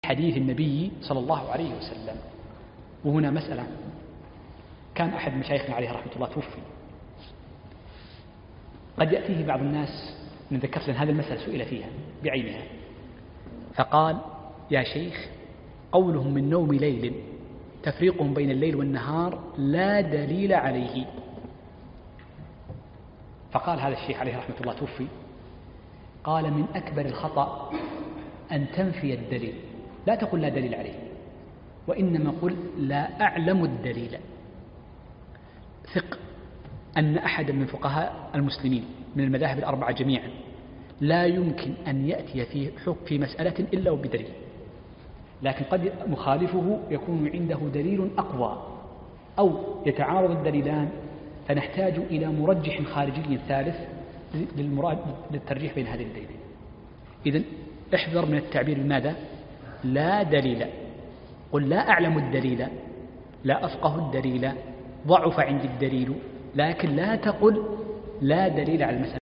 حديث النبي صلى الله عليه وسلم. وهنا مسألة، كان أحد مشايخنا عليه رحمة الله توفي، قد يأتيه بعض الناس، من ذكرت لنا هذه المسألة سئل فيها بعينها، فقال: يا شيخ، قولهم من نوم ليل تفريقهم بين الليل والنهار لا دليل عليه. فقال هذا الشيخ عليه رحمة الله توفي، قال: من أكبر الخطأ أن تنفي الدليل، لا تقل لا دليل عليه، وإنما قل لا أعلم الدليل. ثق أن أحد من فقهاء المسلمين من المذاهب الأربعة جميعا لا يمكن أن يأتي في مسألة إلا وبدليل، لكن قد مخالفه يكون عنده دليل أقوى أو يتعارض الدليلان، فنحتاج إلى مرجح خارجي ثالث للترجيح بين هذين الدليلين. إذن احذر من التعبير بماذا؟ لا دليل. قل لا أعلم الدليل، لا أفقه الدليل، ضعف عندي الدليل، لكن لا تقل لا دليل على المسألة.